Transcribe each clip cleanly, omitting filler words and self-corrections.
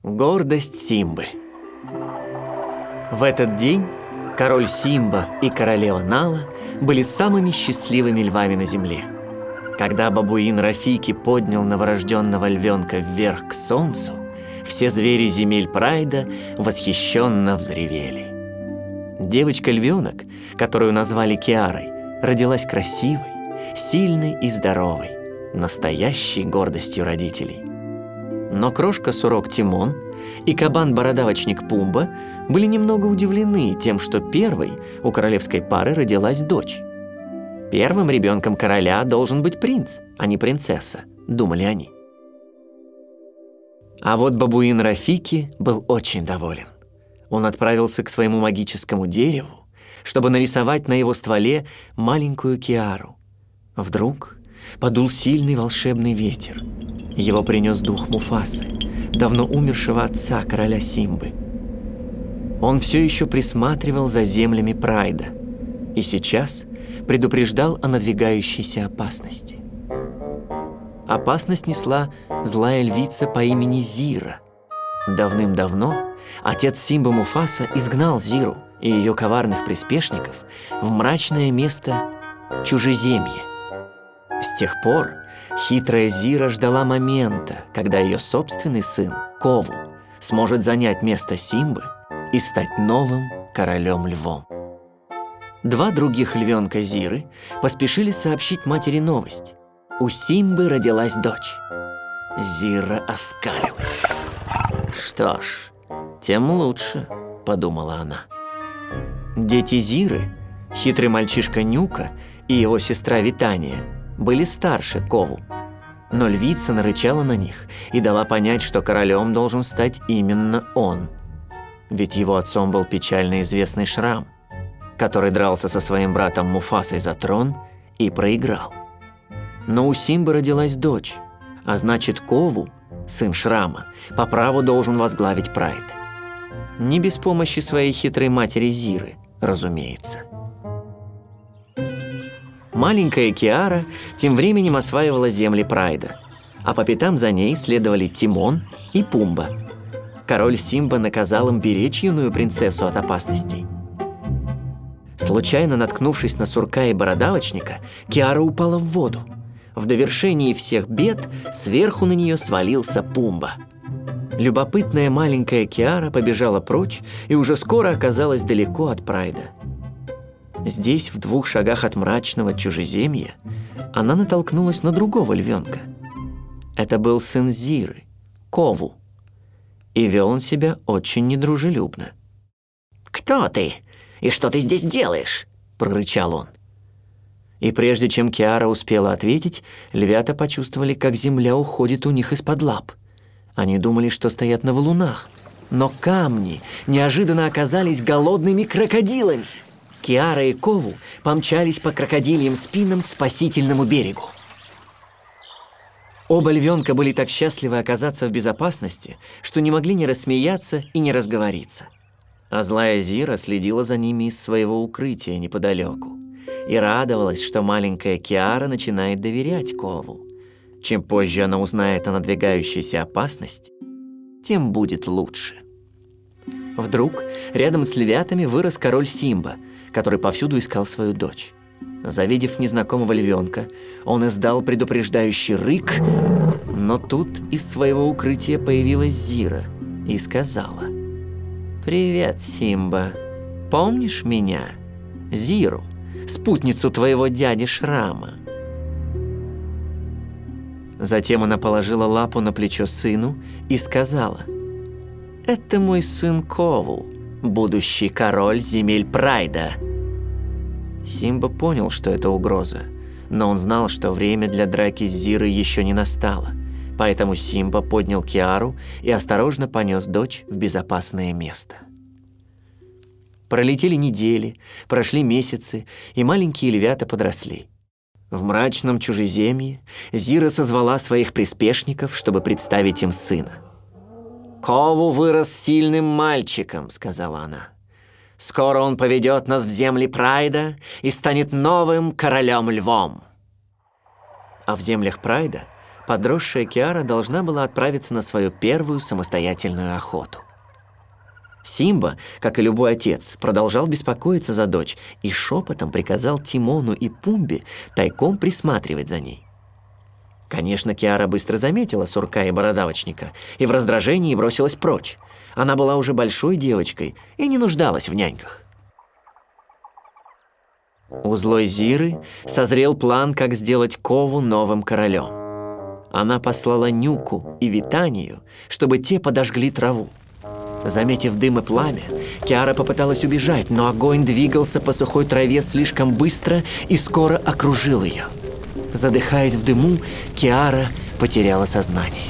Гордость Симбы. В этот день король Симба и королева Нала были самыми счастливыми львами на земле. Когда бабуин Рафики поднял новорожденного львенка вверх к солнцу, все звери земель Прайда восхищенно взревели. Девочка-львенок, которую назвали Киарой, родилась красивой, сильной и здоровой, настоящей гордостью родителей. Но крошка-сурок Тимон и кабан-бородавочник Пумба были немного удивлены тем, что первой у королевской пары родилась дочь. Первым ребенком короля должен быть принц, а не принцесса, думали они. А вот бабуин Рафики был очень доволен. Он отправился к своему магическому дереву, чтобы нарисовать на его стволе маленькую Киару. Вдруг подул сильный волшебный ветер. Его принес дух Муфасы, давно умершего отца короля Симбы. Он все еще присматривал за землями Прайда и сейчас предупреждал о надвигающейся опасности. Опасность несла злая львица по имени Зира. Давным-давно отец Симбы Муфаса изгнал Зиру и ее коварных приспешников в мрачное место Чужеземье. С тех пор хитрая Зира ждала момента, когда ее собственный сын, Кову, сможет занять место Симбы и стать новым королем-львом. Два других львенка Зиры поспешили сообщить матери новость. У Симбы родилась дочь. Зира оскалилась. «Что ж, тем лучше», — подумала она. Дети Зиры, хитрый мальчишка Нюка и его сестра Витания, были старше Кову. Но львица нарычала на них и дала понять, что королем должен стать именно он. Ведь его отцом был печально известный Шрам, который дрался со своим братом Муфасой за трон и проиграл. Но у Симбы родилась дочь, а значит Кову, сын Шрама, по праву должен возглавить Прайд. Не без помощи своей хитрой матери Зиры, разумеется. Маленькая Киара тем временем осваивала земли Прайда, а по пятам за ней следовали Тимон и Пумба. Король Симба наказал им беречь юную принцессу от опасностей. Случайно наткнувшись на сурка и бородавочника, Киара упала в воду. В довершении всех бед сверху на нее свалился Пумба. Любопытная маленькая Киара побежала прочь и уже скоро оказалась далеко от Прайда. Здесь, в 2 шагах от мрачного Чужеземья, она натолкнулась на другого львенка. Это был сын Зиры, Кову. И вел он себя очень недружелюбно. «Кто ты? И что ты здесь делаешь?» – прорычал он. И прежде чем Киара успела ответить, львята почувствовали, как земля уходит у них из-под лап. Они думали, что стоят на валунах, но камни неожиданно оказались голодными крокодилами. Киара и Кову помчались по крокодильям спинам к спасительному берегу. Оба львенка были так счастливы оказаться в безопасности, что не могли не рассмеяться и не разговориться. А злая Зира следила за ними из своего укрытия неподалеку и радовалась, что маленькая Киара начинает доверять Кову. Чем позже она узнает о надвигающейся опасности, тем будет лучше. Вдруг рядом с львятами вырос король Симба, который повсюду искал свою дочь. Завидев незнакомого львенка, он издал предупреждающий рык, но тут из своего укрытия появилась Зира и сказала: «Привет, Симба. Помнишь меня? Зиру, спутницу твоего дяди Шрама?» Затем она положила лапу на плечо сыну и сказала: «Это мой сын Кову, будущий король земель Прайда». Симба понял, что это угроза, но он знал, что время для драки с Зирой еще не настало, поэтому Симба поднял Киару и осторожно понес дочь в безопасное место. Пролетели недели, прошли месяцы, и маленькие львята подросли. В мрачном Чужеземье Зира созвала своих приспешников, чтобы представить им сына. «Кову вырос сильным мальчиком», — сказала она. «Скоро он поведет нас в земли Прайда и станет новым королем-львом». А в землях Прайда подросшая Киара должна была отправиться на свою первую самостоятельную охоту. Симба, как и любой отец, продолжал беспокоиться за дочь и шепотом приказал Тимону и Пумбе тайком присматривать за ней. Конечно, Киара быстро заметила сурка и бородавочника и в раздражении бросилась прочь. Она была уже большой девочкой и не нуждалась в няньках. У злой Зиры созрел план, как сделать Кову новым королем. Она послала Нюку и Витанию, чтобы те подожгли траву. Заметив дым и пламя, Киара попыталась убежать, но огонь двигался по сухой траве слишком быстро и скоро окружил ее. Задыхаясь в дыму, Киара потеряла сознание.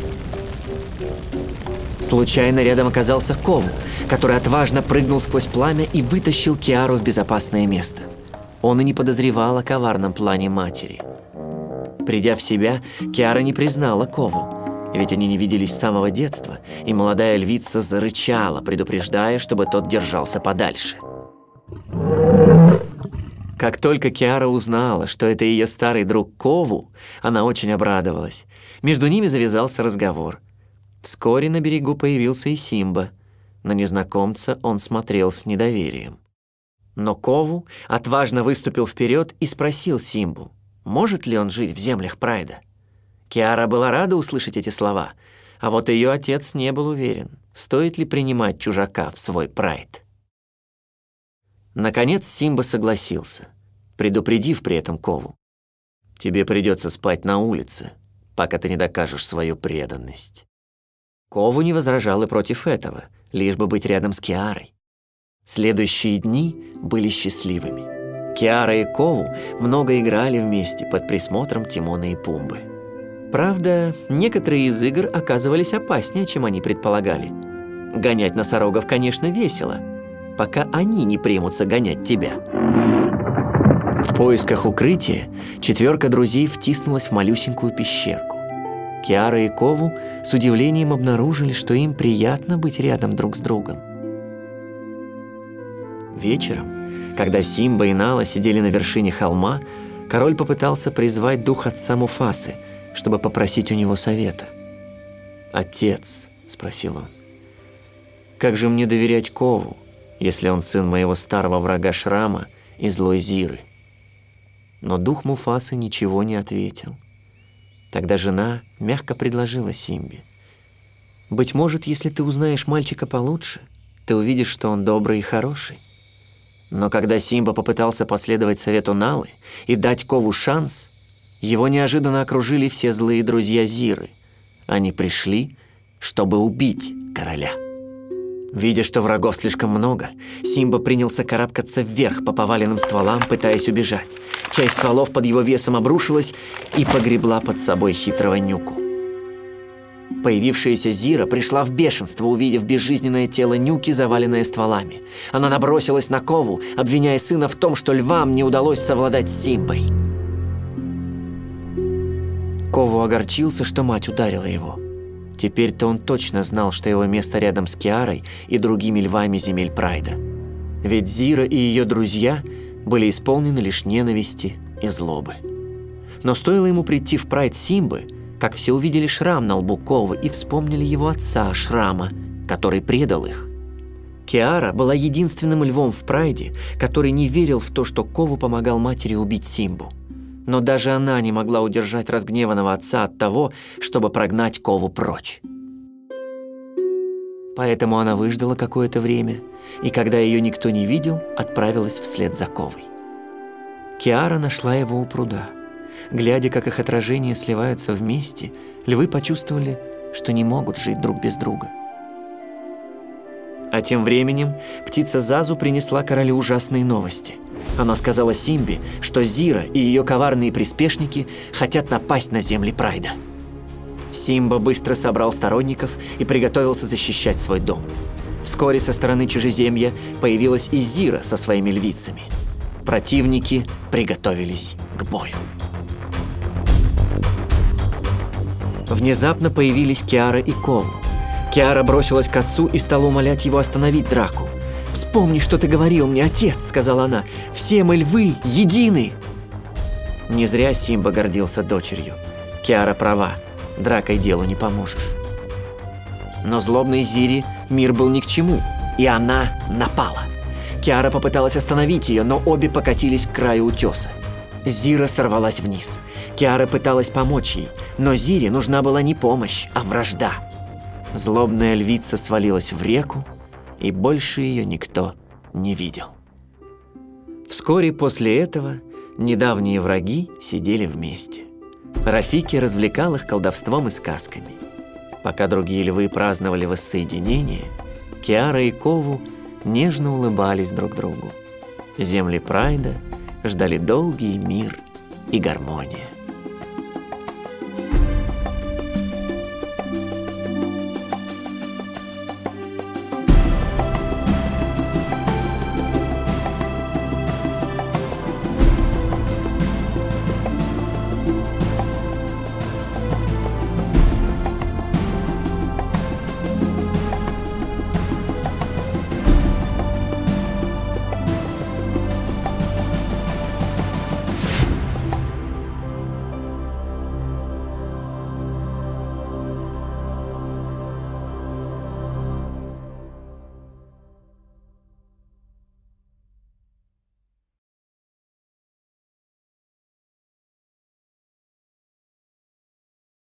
Случайно рядом оказался Кову, который отважно прыгнул сквозь пламя и вытащил Киару в безопасное место. Он и не подозревал о коварном плане матери. Придя в себя, Киара не признала Кову, ведь они не виделись с самого детства, и молодая львица зарычала, предупреждая, чтобы тот держался подальше. Как только Киара узнала, что это ее старый друг Кову, она очень обрадовалась. Между ними завязался разговор. Вскоре на берегу появился и Симба. На незнакомца он смотрел с недоверием. Но Кову отважно выступил вперед и спросил Симбу, может ли он жить в землях Прайда. Киара была рада услышать эти слова, а вот ее отец не был уверен, стоит ли принимать чужака в свой Прайд. Наконец Симба согласился, предупредив при этом Кову. «Тебе придется спать на улице, пока ты не докажешь свою преданность». Кову не возражал и против этого, лишь бы быть рядом с Киарой. Следующие дни были счастливыми. Киара и Кову много играли вместе под присмотром Тимона и Пумбы. Правда, некоторые из игр оказывались опаснее, чем они предполагали. Гонять носорогов, конечно, весело, пока они не примутся гонять тебя. В поисках укрытия четверка друзей втиснулась в малюсенькую пещерку. Киара и Кову с удивлением обнаружили, что им приятно быть рядом друг с другом. Вечером, когда Симба и Нала сидели на вершине холма, король попытался призвать дух отца Муфасы, чтобы попросить у него совета. «Отец», — спросил он, — «как же мне доверять Кову, если он сын моего старого врага Шрама и злой Зиры?» Но дух Муфасы ничего не ответил. Тогда жена мягко предложила Симбе: «Быть может, если ты узнаешь мальчика получше, ты увидишь, что он добрый и хороший». Но когда Симба попытался последовать совету Налы и дать Кову шанс, его неожиданно окружили все злые друзья Зиры. Они пришли, чтобы убить короля. Видя, что врагов слишком много, Симба принялся карабкаться вверх по поваленным стволам, пытаясь убежать. Часть стволов под его весом обрушилась и погребла под собой хитрого Нюку. Появившаяся Зира пришла в бешенство, увидев безжизненное тело Нюки, заваленное стволами. Она набросилась на Кову, обвиняя сына в том, что львам не удалось совладать с Симбой. Кову огорчился, что мать ударила его. Теперь-то он точно знал, что его место рядом с Киарой и другими львами земель Прайда. Ведь Зира и ее друзья были исполнены лишь ненависти и злобы. Но стоило ему прийти в Прайд Симбы, как все увидели шрам на лбу Ковы и вспомнили его отца Шрама, который предал их. Киара была единственным львом в Прайде, который не верил в то, что Кову помогал матери убить Симбу. Но даже она не могла удержать разгневанного отца от того, чтобы прогнать Кову прочь. Поэтому она выждала какое-то время, и когда ее никто не видел, отправилась вслед за Ковой. Киара нашла его у пруда. Глядя, как их отражения сливаются вместе, львы почувствовали, что не могут жить друг без друга. А тем временем птица Зазу принесла королю ужасные новости. Она сказала Симбе, что Зира и ее коварные приспешники хотят напасть на земли Прайда. Симба быстро собрал сторонников и приготовился защищать свой дом. Вскоре со стороны чужеземья появилась и Зира со своими львицами. Противники приготовились к бою. Внезапно появились Киара и Кову. Киара бросилась к отцу и стала умолять его остановить драку. «Вспомни, что ты говорил мне, отец», — сказала она. «Все мы львы едины». Не зря Симба гордился дочерью. Киара права, дракой делу не поможешь. Но злобной Зире мир был ни к чему, и она напала. Киара попыталась остановить ее, но обе покатились к краю утеса. Зира сорвалась вниз. Киара пыталась помочь ей, но Зире нужна была не помощь, а вражда. Злобная львица свалилась в реку, и больше ее никто не видел. Вскоре после этого недавние враги сидели вместе. Рафики развлекал их колдовством и сказками. Пока другие львы праздновали воссоединение, Киара и Кову нежно улыбались друг другу. Земли Прайда ждали долгий мир и гармония.